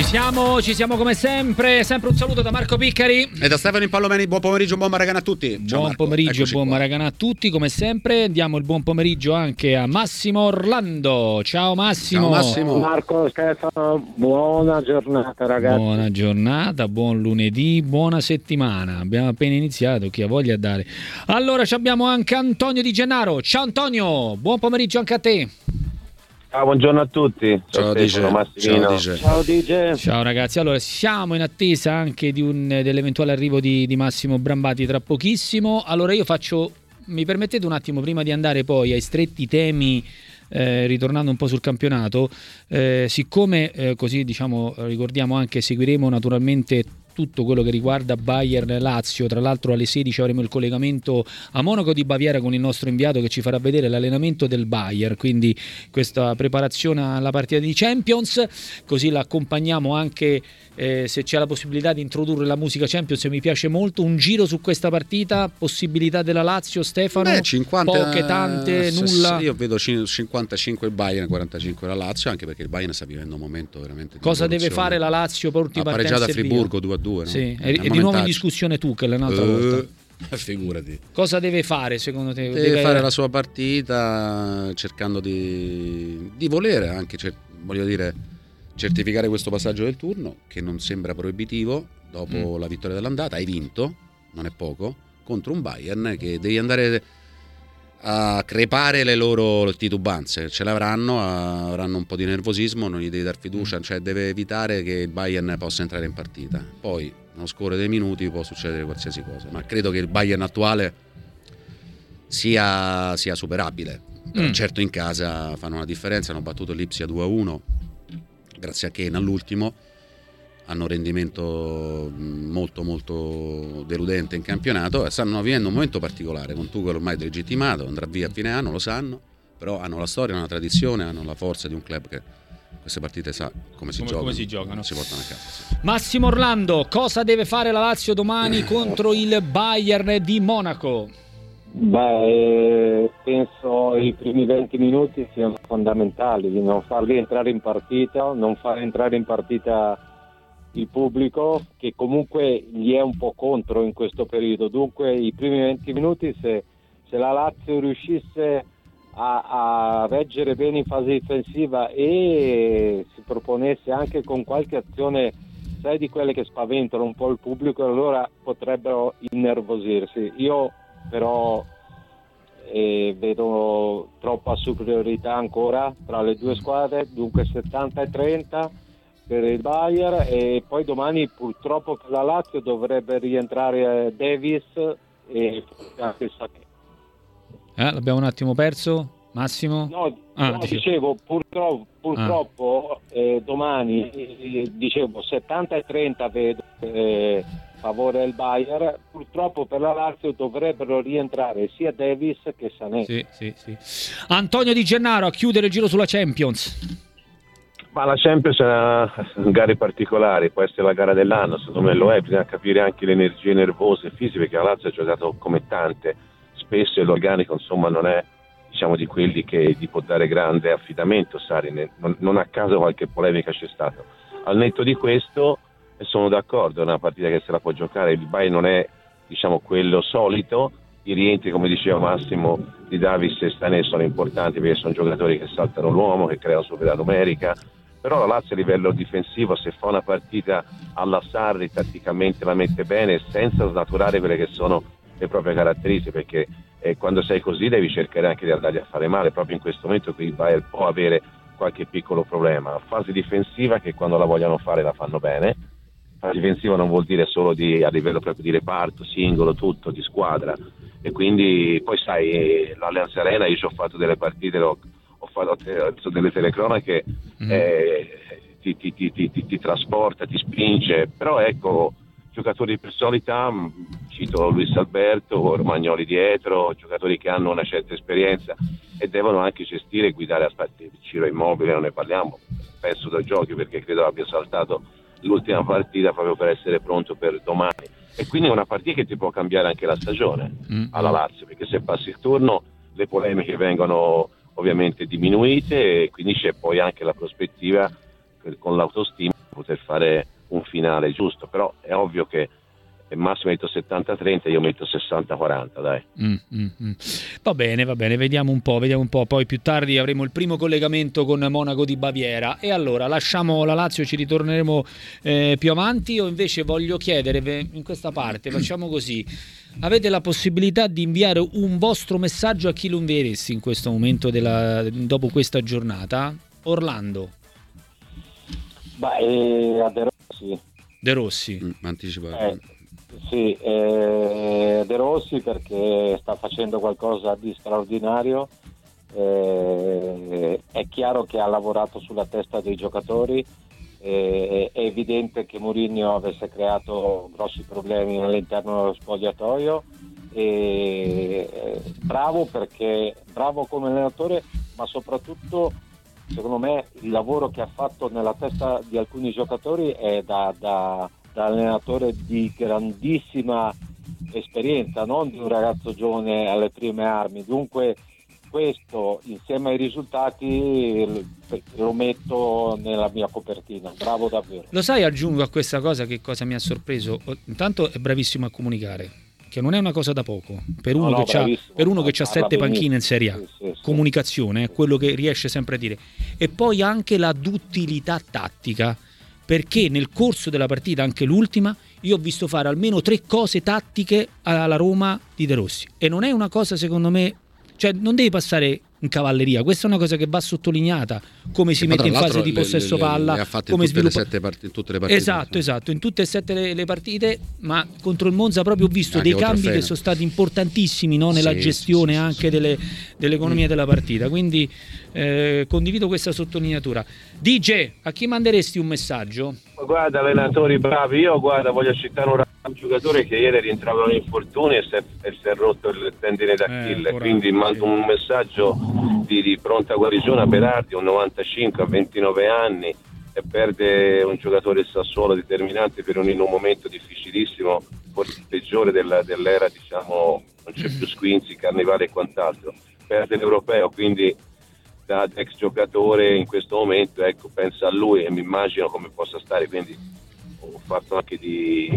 Ci siamo come sempre un saluto da Marco Piccari e da Stefano Impallomeni. Buon pomeriggio, buon Maragana a tutti. Ciao buon Marco. pomeriggio, Eccoci buon qua. Maragana a tutti come sempre. Diamo il buon pomeriggio anche a Massimo Orlando. Ciao Massimo. Ciao Massimo. Marco, Stefano, buona giornata ragazzi. Buona giornata, buon lunedì, buona settimana. Abbiamo appena iniziato, chi ha voglia a dare. Allora abbiamo anche Antonio Di Gennaro. Ciao Antonio, buon pomeriggio anche a te. Buongiorno a tutti. Ciao Stefano, DJ. Ciao DJ. Ciao ragazzi, allora siamo in attesa anche dell'eventuale arrivo di Massimo Brambati tra pochissimo. Allora io mi permettete un attimo prima di andare poi ai stretti temi, ritornando un po' sul campionato, siccome così diciamo ricordiamo anche, seguiremo naturalmente tutto quello che riguarda Bayern-Lazio. Tra l'altro alle 16 avremo il collegamento a Monaco di Baviera con il nostro inviato che ci farà vedere l'allenamento del Bayern, quindi questa preparazione alla partita di Champions, così l'accompagniamo anche se c'è la possibilità di introdurre la musica Champions, mi piace molto. Un giro su questa partita, possibilità della Lazio, Stefano? 50, poche, tante, nulla? Io vedo 55 il Bayern, 45 la Lazio, anche perché il Bayern sta vivendo un momento veramente di cosa deve rivoluzione. fare la Lazio per ultima ha pareggiato a Friburgo 2-2, no? Sì, e di nuovo in discussione Tuchel un'altra volta. Figurati. Cosa deve fare secondo te? Deve fare la sua partita cercando di volere anche, voglio dire, certificare questo passaggio del turno, che non sembra proibitivo dopo la vittoria dell'andata. Hai vinto, non è poco, contro un Bayern che devi andare a crepare le loro titubanze. Ce l'avranno, avranno un po' di nervosismo, non gli devi dar fiducia, cioè deve evitare che il Bayern possa entrare in partita. Poi nello scorrere dei minuti può succedere qualsiasi cosa, ma credo che il Bayern attuale sia superabile. Però certo in casa fanno una differenza, hanno battuto l'Ipsia 2-1 grazie a Kane all'ultimo, hanno un rendimento molto molto deludente in campionato e stanno vivendo un momento particolare con Tuchel ormai delegittimato, andrà via a fine anno, lo sanno, però hanno la storia, hanno la tradizione, hanno la forza di un club che queste partite sa come si giocano, si portano a casa. Sì. Massimo Orlando, cosa deve fare la Lazio domani contro il Bayern di Monaco? Penso i primi 20 minuti siano fondamentali, di non farli entrare in partita, non far entrare in partita il pubblico, che comunque gli è un po' contro in questo periodo. Dunque i primi 20 minuti, se la Lazio riuscisse a reggere bene in fase difensiva e si proponesse anche con qualche azione, sai, di quelle che spaventano un po' il pubblico, allora potrebbero innervosirsi. Io però vedo troppa superiorità ancora tra le due squadre, dunque 70-30 per il Bayern, e poi domani purtroppo per la Lazio dovrebbe rientrare Davis e anche Sané. L'abbiamo un attimo perso, Massimo? No, dicevo purtroppo domani dicevo 70-30 vedo favore del Bayern, purtroppo per la Lazio dovrebbero rientrare sia Davis che Sané. Sì. Antonio Di Gennaro a chiudere il giro sulla Champions. Ma la Champions è una gara particolare, può essere la gara dell'anno, secondo me lo è, bisogna capire anche le energie nervose e fisiche, perché la Lazio ha giocato come tante, spesso l'organico insomma non è, diciamo, di quelli che gli può dare grande affidamento. Sarri, non a caso qualche polemica c'è stata. Al netto di questo sono d'accordo, è una partita che se la può giocare, il Bayern non è, diciamo, quello solito, i rientri, come diceva Massimo, di Davis e Sané sono importanti perché sono giocatori che saltano l'uomo, che creano superiorità numerica, però la Lazio a livello difensivo, se fa una partita alla Sarri, tatticamente la mette bene senza snaturare quelle che sono le proprie caratteristiche, perché quando sei così devi cercare anche di andargli a fare male. Proprio in questo momento qui il Bayern può avere qualche piccolo problema, fase difensiva che quando la vogliono fare la fanno bene. Fase difensiva non vuol dire solo a livello proprio di reparto, singolo, tutto, di squadra, e quindi poi sai, l'Allianz Arena, io ci ho fatto delle partite, ho fatto delle telecronache, ti trasporta, ti spinge, però ecco, giocatori di personalità, cito Luis Alberto, Romagnoli dietro, giocatori che hanno una certa esperienza e devono anche gestire e guidare. Aspetti, Ciro Immobile non ne parliamo, penso da giochi, perché credo abbia saltato l'ultima partita proprio per essere pronto per domani, e quindi è una partita che ti può cambiare anche la stagione alla Lazio, perché se passi il turno le polemiche vengono ovviamente diminuite e quindi c'è poi anche la prospettiva con l'autostima poter fare un finale giusto, però è ovvio che Massimo metto 70-30, io metto 60-40, dai. Va bene, vediamo un po', poi più tardi avremo il primo collegamento con Monaco di Baviera, e allora lasciamo la Lazio, ci ritorneremo più avanti. Io invece voglio chiedere, in questa parte facciamo così: avete la possibilità di inviare un vostro messaggio a chi lo invieresti in questo momento dopo questa giornata? Orlando. A De Rossi. Anticipa. Sì, De Rossi, perché sta facendo qualcosa di straordinario. È chiaro che ha lavorato sulla testa dei giocatori, è evidente che Mourinho avesse creato grossi problemi all'interno dello spogliatoio. Bravo come allenatore, ma soprattutto secondo me il lavoro che ha fatto nella testa di alcuni giocatori è da allenatore di grandissima esperienza, non di un ragazzo giovane alle prime armi. Dunque questo, insieme ai risultati, lo metto nella mia copertina. Bravo davvero. Lo sai, aggiungo a questa cosa che cosa mi ha sorpreso. Intanto è bravissimo a comunicare, che non è una cosa da poco per uno che ha 7 panchine in Serie A. Sì. Comunicazione è quello che riesce sempre a dire, e poi anche la duttilità tattica, perché nel corso della partita, anche l'ultima, io ho visto fare almeno 3 cose tattiche alla Roma di De Rossi, e non è una cosa, secondo me, cioè non devi passare in cavalleria, questa è una cosa che va sottolineata, come si mette in fase di possesso palla, le ha fatte come in tutte le partite. Esatto, in tutte e 7 le partite, ma contro il Monza proprio ho visto anche dei cambi che sono stati importantissimi, no? Nella gestione anche dell'economia della partita, quindi condivido questa sottolineatura. DJ, a chi manderesti un messaggio? Guarda, allenatori bravi, io voglio citare un giocatore che ieri rientrava in infortunio e si è rotto il tendine d'Achille, quindi mando un messaggio di pronta guarigione a Berardi, un 95 a 29 anni, e perde un giocatore del Sassuolo determinante per in un momento difficilissimo, forse il peggiore dell'era, diciamo, non c'è più Squinzi, Carnevale e quant'altro, perde l'Europeo, quindi da ex giocatore in questo momento, ecco, pensa a lui e mi immagino come possa stare, quindi ho fatto anche di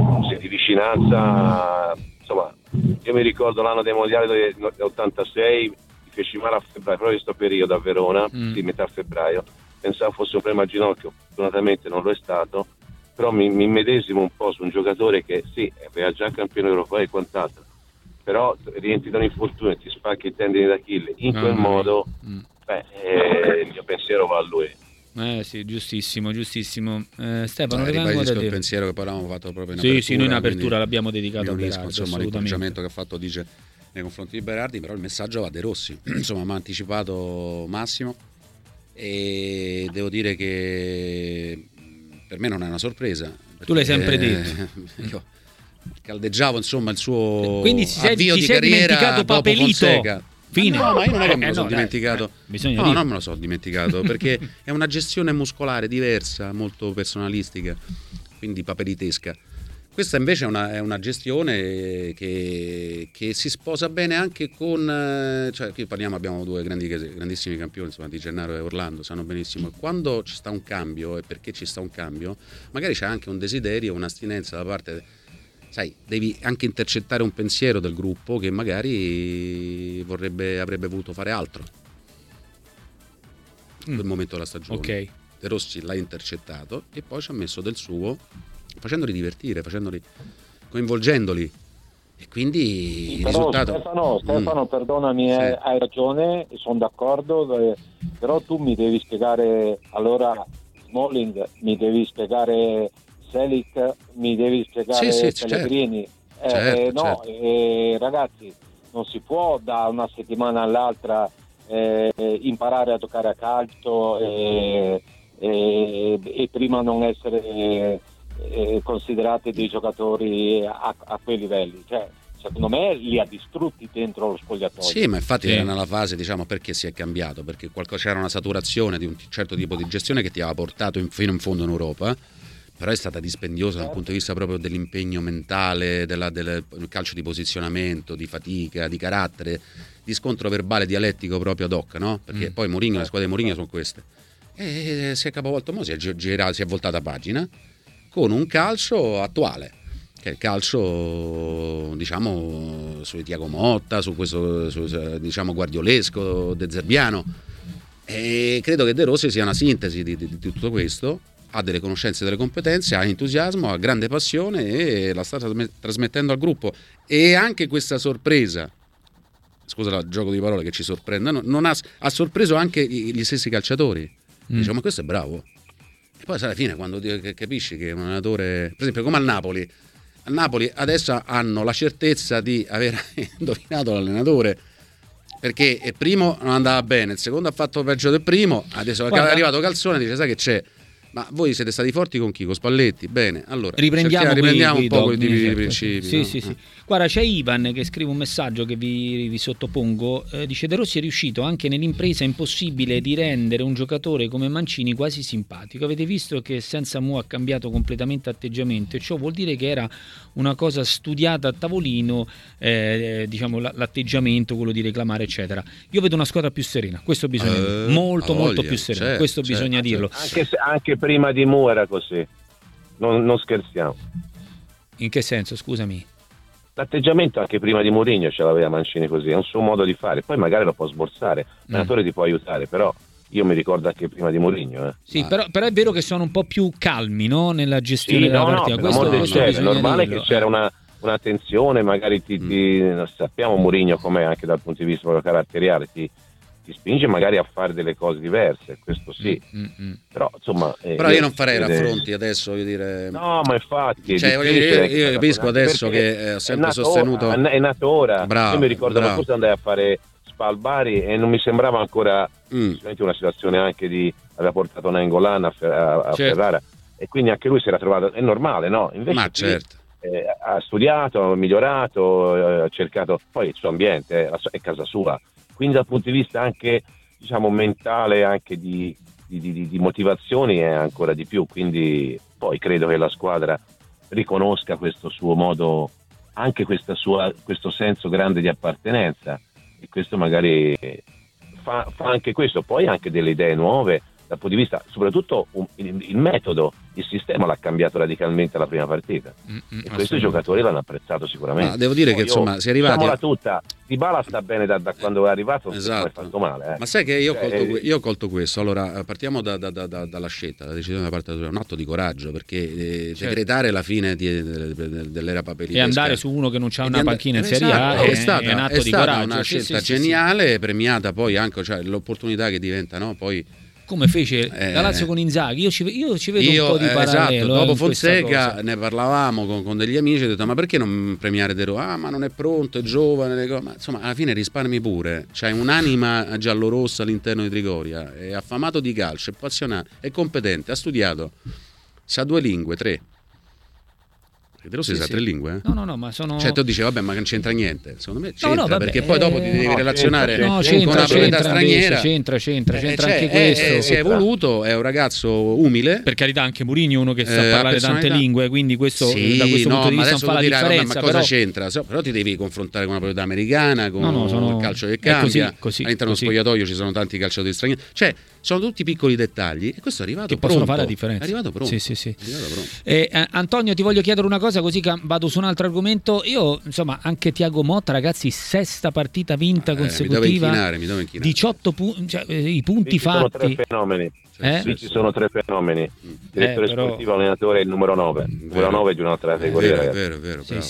vicinanza. Insomma, io mi ricordo l'anno dei mondiali dell'86, feci male a febbraio, proprio in questo periodo a Verona, di metà febbraio, pensavo fosse un problema al ginocchio, fortunatamente non lo è stato, però mi medesimo un po' su un giocatore che sì, aveva già campione europeo e quant'altro, però rientri da un infortunio e ti spacchi il tendine d'Achille in quel modo, il mio pensiero va a lui. Sì, giustissimo. Stefano, ribadisco il pensiero che poi avevamo fatto proprio in apertura. Sì, noi in apertura l'abbiamo dedicato a Berardi, insomma, l'incoraggiamento che ha fatto Dice nei confronti di Berardi, però il messaggio va a De Rossi. Insomma, mi ha anticipato Massimo, e devo dire che per me non è una sorpresa. Tu l'hai sempre detto. Io caldeggiavo, insomma, il suo quindi avvio di carriera dopo Fonseca. Fine. No, ma io non è che me lo sono dimenticato. No, non me lo sono dimenticato, perché è una gestione muscolare diversa, molto personalistica, quindi paperitesca. Questa invece è una gestione che si sposa bene anche con, cioè qui abbiamo 2 grandissimi campioni, insomma, Di Gennaro e Orlando, sanno benissimo. Quando ci sta un cambio, e perché ci sta un cambio, magari c'è anche un desiderio, un'astinenza da parte, sai, devi anche intercettare un pensiero del gruppo che magari avrebbe voluto fare altro in quel momento della stagione. Ok. De Rossi l'ha intercettato e poi ci ha messo del suo, facendoli divertire, coinvolgendoli, e quindi il risultato. Stefano, perdonami, sì. Hai ragione, sono d'accordo, però tu mi devi spiegare, allora Smalling, mi devi spiegare Selic, mi devi spiegare Pellegrini. Certo. Ragazzi, non si può da una settimana all'altra imparare a giocare a calcio e prima non essere considerati dei giocatori a quei livelli. Cioè, secondo me li ha distrutti dentro lo spogliatoio. Sì, ma infatti era nella fase, diciamo, perché si è cambiato, perché c'era una saturazione di un certo tipo di gestione che ti aveva portato fino in fondo in Europa, però è stata dispendiosa dal punto di vista proprio dell'impegno mentale, del calcio di posizionamento, di fatica, di carattere, di scontro verbale dialettico proprio ad hoc, no? Perché poi Mourinho, le squadre di Mourinho sono queste. e si è capovolto, si è voltata pagina con un calcio attuale, che è il calcio, diciamo, su Thiago Motta, su questo, diciamo, guardiolesco, dezerbiano. E credo che De Rossi sia una sintesi di tutto questo. Ha delle conoscenze, delle competenze, ha entusiasmo, ha grande passione e la sta trasmettendo al gruppo. E anche questa sorpresa, scusa il gioco di parole che ci sorprende, non ha sorpreso anche gli stessi calciatori. Diciamo, ma questo è bravo. E poi alla fine, quando capisci che un allenatore, per esempio come al Napoli adesso hanno la certezza di aver indovinato l'allenatore, perché il primo non andava bene, il secondo ha fatto peggio del primo, adesso è arrivato Calzone e dice: sai che c'è? Ma voi siete stati forti con chi? Con Spalletti? Bene, allora riprendiamo un po' i principi. Sì. Guarda, c'è Ivan che scrive un messaggio che vi sottopongo. Dice: De Rossi è riuscito anche nell'impresa impossibile di rendere un giocatore come Mancini quasi simpatico. Avete visto che senza Mu ha cambiato completamente atteggiamento, e ciò vuol dire che era una cosa studiata a tavolino, diciamo, l'atteggiamento, quello di reclamare, eccetera. Io vedo una squadra più serena, questo bisogna dire, molto più serena, questo bisogna dirlo. Anche prima di Mu era così, non scherziamo. In che senso, scusami? L'atteggiamento anche prima di Mourinho ce l'aveva Mancini così, è un suo modo di fare, poi magari lo può sborsare, l'allenatore ti può aiutare, però io mi ricordo anche prima di Mourinho. Sì, però è vero che sono un po' più calmi, no? Nella gestione della partita. Questo è normale che c'era una tensione, magari sappiamo Mourinho com'è anche dal punto di vista proprio caratteriale, ti spinge magari a fare delle cose diverse, questo sì. Però insomma, però io non farei raffronti adesso, voglio dire. No, ma infatti, cioè, io capisco adesso che ho sempre sostenuto, è nato ora. Bravo, io mi ricordo che forse andai a fare Spalbari e non mi sembrava ancora una situazione anche aveva portato Nainggolan a Ferrara, e quindi anche lui si era trovato, è normale, no? Invece ma certo. Ha studiato, ha migliorato, ha cercato, poi il suo ambiente è casa sua, quindi dal punto di vista anche, diciamo, mentale, anche di motivazioni è ancora di più, quindi poi credo che la squadra riconosca questo suo modo, anche questo senso grande di appartenenza, e questo magari fa anche questo, poi anche delle idee nuove dal punto di vista, soprattutto il metodo, il sistema l'ha cambiato radicalmente la prima partita, e questo i giocatori l'hanno apprezzato sicuramente. Ma devo dire che insomma si è arrivati tutta, Dybala sta bene da quando è arrivato, esatto. È fatto male. Ma sai che io ho colto questo. Allora partiamo dalla scelta, la decisione da parte della, un atto di coraggio, perché decretare la fine dell'era papelitesca e andare su uno che non c'ha una panchina in Serie A è un atto di coraggio, una scelta geniale, premiata poi anche, cioè, l'opportunità che diventa, no, poi come fece la Lazio con Inzaghi. Io ci vedo un po' di parallelo. Esatto, dopo Fonseca ne parlavamo con degli amici, ho detto: ma perché non premiare De Rossi? Ma non è pronto, è giovane, ma insomma alla fine risparmi pure. C'hai un'anima giallorossa all'interno di Trigoria, è affamato di calcio, è appassionato, è competente, ha studiato, sa 2 lingue, 3. De Rossi sa 3 lingue? No, ma sono. Cioè tu dici: vabbè, ma non c'entra niente. Secondo me c'entra, perché poi dopo ti devi relazionare con una proprietà straniera. C'entra anche questo. Si è evoluto, è un ragazzo umile. Per carità, anche Mourinho è uno che sa parlare tante lingue, quindi questo da questo punto di vista non fa la differenza. Ma cosa c'entra? Però ti devi confrontare con una proprietà americana, con il calcio che cambia. All'interno dello spogliatoio ci sono tanti calciatori stranieri. Cioè, sono tutti piccoli dettagli, e questo è arrivato che pronto. Possono fare la differenza. È arrivato pronto. Sì. Antonio, ti voglio chiedere una cosa, così vado su un altro argomento. Io, insomma, anche Thiago Motta, ragazzi, 6ª partita vinta consecutiva, mi devo inquinare. 18 punti, cioè, i punti fatti. Sono 3 fenomeni. Ci sono 3 fenomeni. Direttore sportivo, allenatore, il numero 9. Il numero 9 di un'altra categoria. È vero.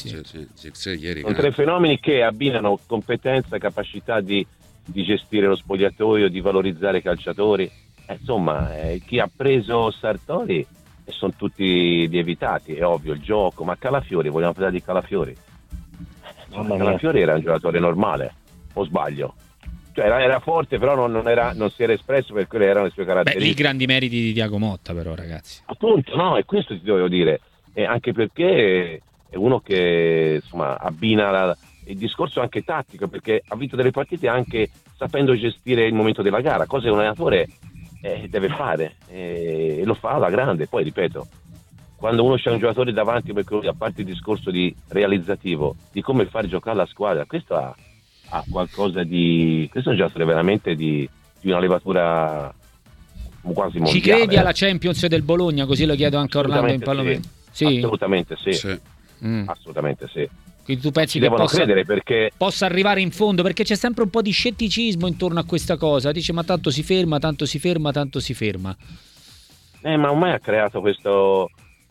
Sono 3 fenomeni che abbinano competenza, capacità di gestire lo spogliatoio, di valorizzare i calciatori. Insomma, chi ha preso Sartori sono tutti lievitati, è ovvio, il gioco. Ma Calafiori, vogliamo parlare di Calafiori? Calafiori era un giocatore normale, o sbaglio? Cioè era forte, però non si era espresso per quelle erano le sue caratteristiche. I grandi meriti di Thiago Motta, però, ragazzi. Appunto, no, e questo ti dovevo dire, anche perché è uno che, insomma, abbina il discorso anche tattico, perché ha vinto delle partite anche sapendo gestire il momento della gara, cosa che un allenatore deve fare, e lo fa alla grande. Poi ripeto, quando uno c'è un giocatore davanti, perché a parte il discorso di realizzativo, di come far giocare la squadra, questo ha qualcosa di, questo è un giocatore veramente di una levatura quasi mondiale. Ci credi alla Champions del Bologna? Così lo chiedo anche a Orlando in Palomeno. Sì. Assolutamente sì. Assolutamente sì. Quindi tu pensi ci che devono credere perché possa arrivare in fondo? Perché c'è sempre un po' di scetticismo intorno a questa cosa. Dice ma tanto si ferma. Ma ormai ha creato questa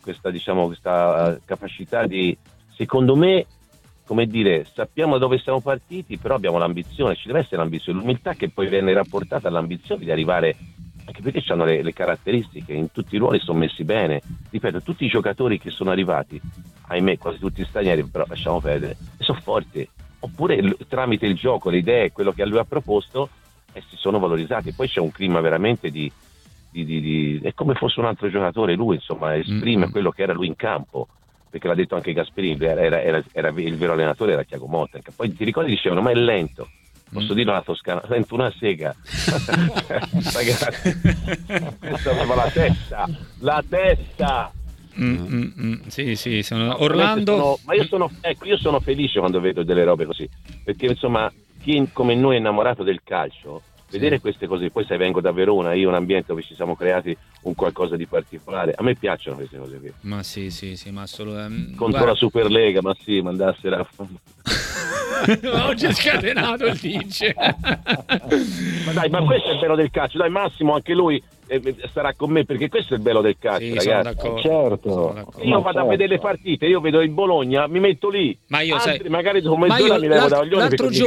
capacità di, secondo me, come dire, sappiamo dove siamo partiti, però abbiamo l'ambizione, ci deve essere l'ambizione, l'umiltà che poi viene rapportata all'ambizione di arrivare, anche perché hanno le caratteristiche, in tutti i ruoli sono messi bene. Ripeto, tutti i giocatori che sono arrivati, ahimè quasi tutti stranieri, però lasciamo perdere, sono forti, oppure tramite il gioco, le idee, quello che lui ha proposto, si sono valorizzati. Poi c'è un clima veramente di è come fosse un altro giocatore, lui insomma esprime quello che era lui in campo, perché l'ha detto anche Gasperini, era il vero allenatore era Thiago Motta. Poi ti ricordi, dicevano ma è lento, posso dire alla toscana, sento una sega. Ragazzi, questo aveva la testa. Sì, sono Orlando. Io sono felice quando vedo delle robe così, perché insomma chi come noi è innamorato del calcio, vedere queste cose, poi se vengo da Verona, io un ambiente dove ci siamo creati un qualcosa di particolare, a me piacciono queste cose qui. Ma sì, ma assolutamente. Contro la Superlega, ma sì, mandassero a oggi è scatenato il dice. ma questo è il bello del calcio, dai Massimo, anche lui starà con me, perché questo è il bello del calcio, ragazzi. Certo. Io vado a vedere le partite, io vedo il Bologna, mi metto lì. Ma io magari dopo mezz'ora mi levo da Oglione.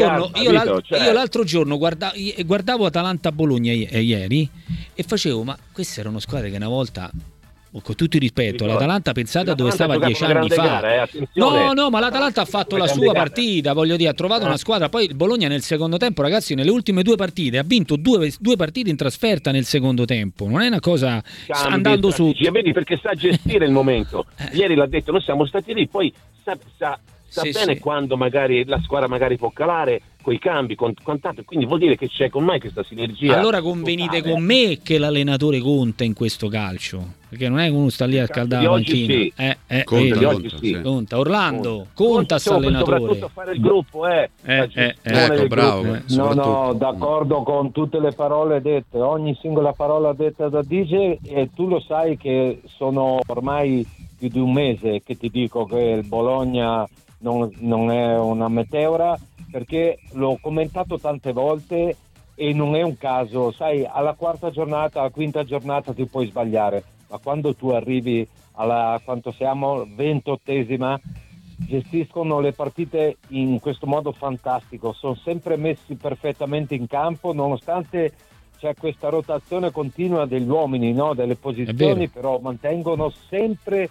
L'altro giorno guardavo Atalanta-Bologna ieri e facevo, ma queste erano squadre che una volta, con tutto il rispetto, l'Atalanta pensate a dove stava 10 anni fa. No, ma l'Atalanta ha fatto la sua partita, voglio dire, ha trovato una squadra. Poi il Bologna nel secondo tempo, ragazzi, nelle ultime 2 partite ha vinto due partite in trasferta nel secondo tempo. Non è una cosa andando su. Vedi, perché sa gestire il momento. Ieri l'ha detto, noi siamo stati lì, poi sa bene quando magari la squadra magari può calare coi cambi, con tanto, quindi vuol dire che c'è con me questa sinergia. Allora convenite con me che l'allenatore conta in questo calcio, perché non è che uno sta lì a scaldare la panchina. Conta. Orlando, conta sto allenatore. Soprattutto fare il gruppo, ecco, bravo. No, d'accordo con tutte le parole dette, ogni singola parola detta da DJ, e tu lo sai che sono ormai più di un mese che ti dico che il Bologna non è una meteora, perché l'ho commentato tante volte e non è un caso, sai, alla quarta giornata, alla quinta giornata ti puoi sbagliare, ma quando tu arrivi alla, quanto siamo, 28esima, gestiscono le partite in questo modo fantastico, sono sempre messi perfettamente in campo, nonostante c'è questa rotazione continua degli uomini, no? Delle posizioni, però mantengono sempre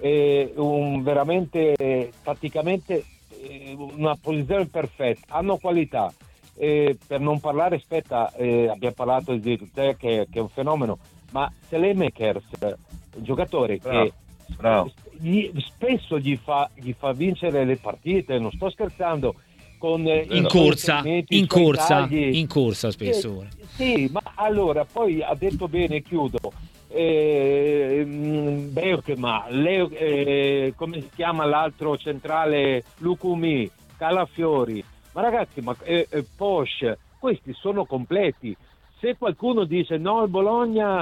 veramente tatticamente una posizione perfetta, hanno qualità, per non parlare, abbiamo parlato di te che è un fenomeno, ma Selemakers, un giocatore che spesso gli fa vincere le partite, non sto scherzando, con in corsa spesso. Sì, ma allora poi ha detto bene, chiudo, Bergman, come si chiama l'altro centrale, Lukumi, Calafiori, ma ragazzi, Posch, questi sono completi. Se qualcuno dice no, il Bologna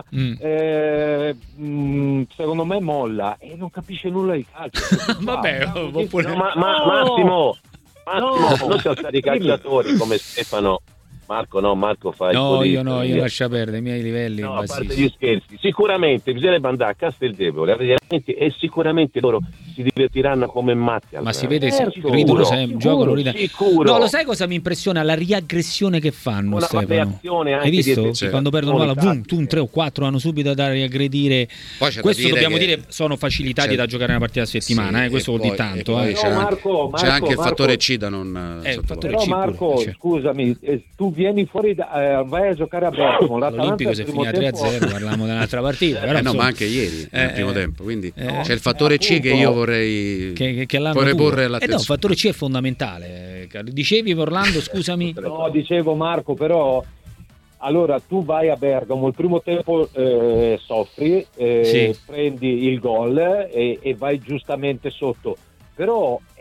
secondo me molla, e non capisce nulla di calcio. Vabbè, Massimo, noi siamo stati calciatori come Stefano. Marco fa il io lascio perdere i miei livelli. No, a parte gli scherzi, sicuramente bisognerebbe andare a Casteldevole e sicuramente loro si divertiranno come matti. Ma si vede, ridono sempre, giocano, sicuro. No, lo sai cosa mi impressiona? La riaggressione che fanno, Stefano. Hai visto? Quando perdono palla, un 3 o 4 hanno subito da riaggredire. Questo dobbiamo dire, sono facilitati da giocare una partita a settimana, questo vuol dire tanto. C'è anche il fattore C da non però Marco, scusami, tu vieni fuori, vai a giocare a Bergamo. L'Olimpico se finì a 3-0, parliamo dell'altra partita. Però, ma anche ieri nel primo tempo, quindi c'è il fattore C che io vorrei porre all'attenzione. No, il fattore C è fondamentale. Dicevi Orlando, scusami. No, dicevo Marco, però allora tu vai a Bergamo, il primo tempo soffri, prendi il gol e vai giustamente sotto, però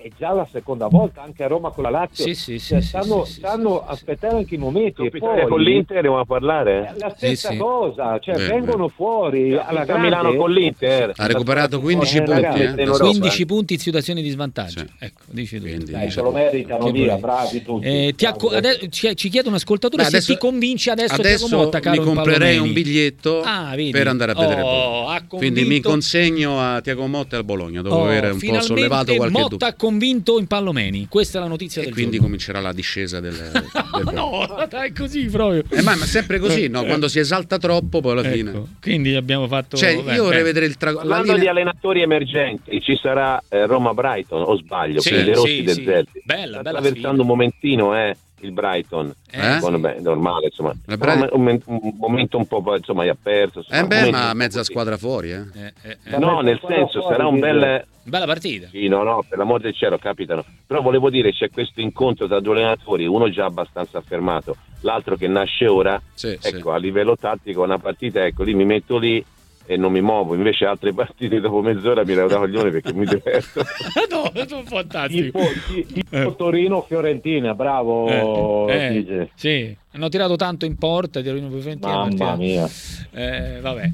è già la seconda volta anche a Roma con la Lazio. Stanno aspettando anche i momenti. E poi con l'Inter devono parlare. La stessa cosa, cioè vengono fuori alla grande. Milano con l'Inter ha recuperato 15 punti. 15 punti in situazione di svantaggio. Sì. Ecco, dici tu. Dai, se lo meritano via, bravi tutti. Ci chiedo un ascoltatore se ti convince adesso Thiago Motta, caro mi comprerei un biglietto per andare a vedere Bologna. Quindi mi consegno a Thiago Motta e al Bologna dopo aver un po' sollevato qualche dubbio. Motta ha convinto in Pallomeni, questa è la notizia del quindi giorno. comincerà la discesa del no, è così proprio. Ma sempre così, no? Quando si esalta troppo poi alla fine. Quindi abbiamo fatto io vorrei vedere il Parlando di allenatori emergenti, ci sarà Roma-Brighton, o sbaglio? Sì, De Rossi del Zerbi. Bella attraversando un momentino il Brighton. Normale, insomma. Un momento un po' insomma ha perso. Ma mezza squadra fuori, No, nel senso sarà un bella partita. Sì, no, per l'amor del cielo capitano. Però volevo dire, c'è questo incontro tra due allenatori, uno già abbastanza affermato, l'altro che nasce ora. A livello tattico una partita, lì mi metto lì e non mi muovo, invece altre partite dopo mezz'ora mi levo da coglione perché mi diverto. No, sono fantastico. Tipo Torino-Fiorentina, bravo DJ. Sì, hanno tirato tanto in porta Torino-Fiorentina. Mamma mia. Vabbè.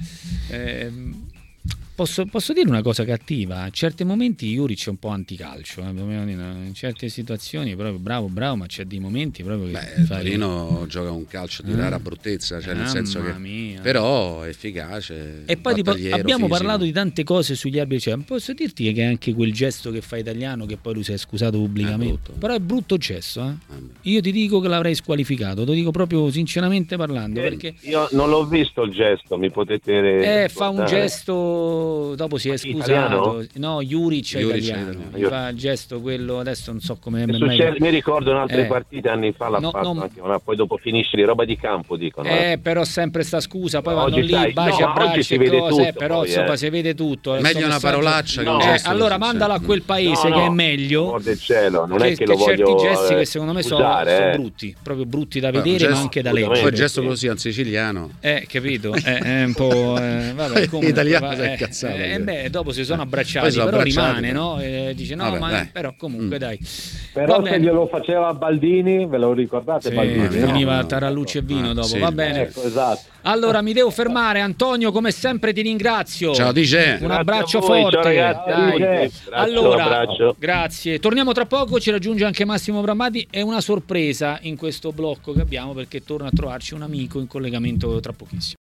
Posso dire una cosa cattiva? A certi momenti Juric è un po' anticalcio, in certe situazioni proprio bravo, ma c'è dei momenti proprio che Torino gioca un calcio di rara bruttezza, cioè nel senso che però è efficace. E poi abbiamo parlato di tante cose sugli arbitri, posso dirti che anche quel gesto che fa Italiano, che poi lui si è scusato pubblicamente, però è brutto gesto, Io ti dico che l'avrei squalificato, lo dico proprio sinceramente parlando, perché io non l'ho visto il gesto, mi potete fa un gesto, dopo si è scusato. Italiano? No, Juric è italiano. Mi fa il gesto quello, adesso non so come mi ricordo in altre partite anni fa l'ha fatto anche poi dopo finisce di roba di campo, dicono. Però sempre sta scusa, poi oggi vanno lì, baci, abbracci e cose, tutto, però insomma si vede tutto. Meglio una parolaccia che un gesto. Allora mandala a quel paese che è meglio. Del cielo, non è che lo certi voglio gesti che secondo me sono brutti, proprio brutti da vedere, ma anche da leggere. Poi il gesto così al siciliano. Capito? È un po' vabbè, comunque, italiano si è incazzato. Dopo si sono abbracciati, però rimane, no? Dice no, però comunque dai. Però se glielo faceva Baldini, ve lo ricordate? Baldini, veniva Tarallucci e vino dopo, va bene. Ecco, esatto. Allora mi devo fermare, Antonio, come sempre ti ringrazio. Ciao DJ. Un abbraccio forte. Ciao ragazzi. Allora, grazie. Torniamo tra poco, ci raggiunge anche Massimo Brambati, è una sorpresa in questo blocco che abbiamo perché torna a trovarci un amico in collegamento tra pochissimo.